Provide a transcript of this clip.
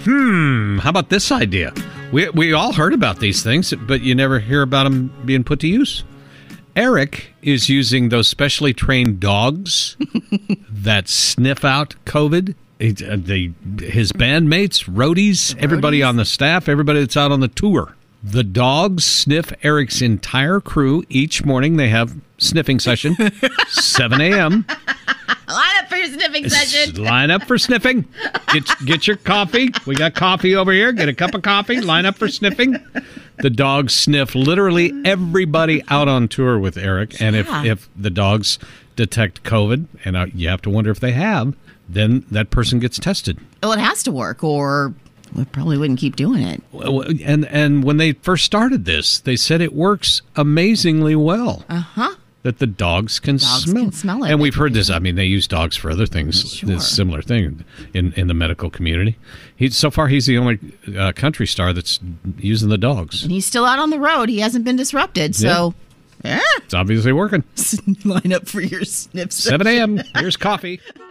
How about this idea? We all heard about these things, but you never hear about them being put to use. Eric is using those specially trained dogs that sniff out COVID. His bandmates, roadies, everybody on the staff, everybody that's out on the tour. The dogs sniff Eric's entire crew each morning. They have sniffing session, 7 a.m. Line up for your sniffing session. Line up for sniffing. Get your coffee. We got coffee over here. Get a cup of coffee. Line up for sniffing. The dogs sniff literally everybody out on tour with Eric. And if the dogs detect COVID, and you have to wonder if they have, then that person gets tested. Well, it has to work, or we probably wouldn't keep doing it. And when they first started this, they said it works amazingly well. That the dogs can smell it. And we've heard this. I mean, they use dogs for other things. Sure. This similar thing in the medical community. So far, he's the only country star that's using the dogs. And he's still out on the road. He hasn't been disrupted. So, It's obviously working. Line up for your sniff session. 7 a.m. Here's coffee.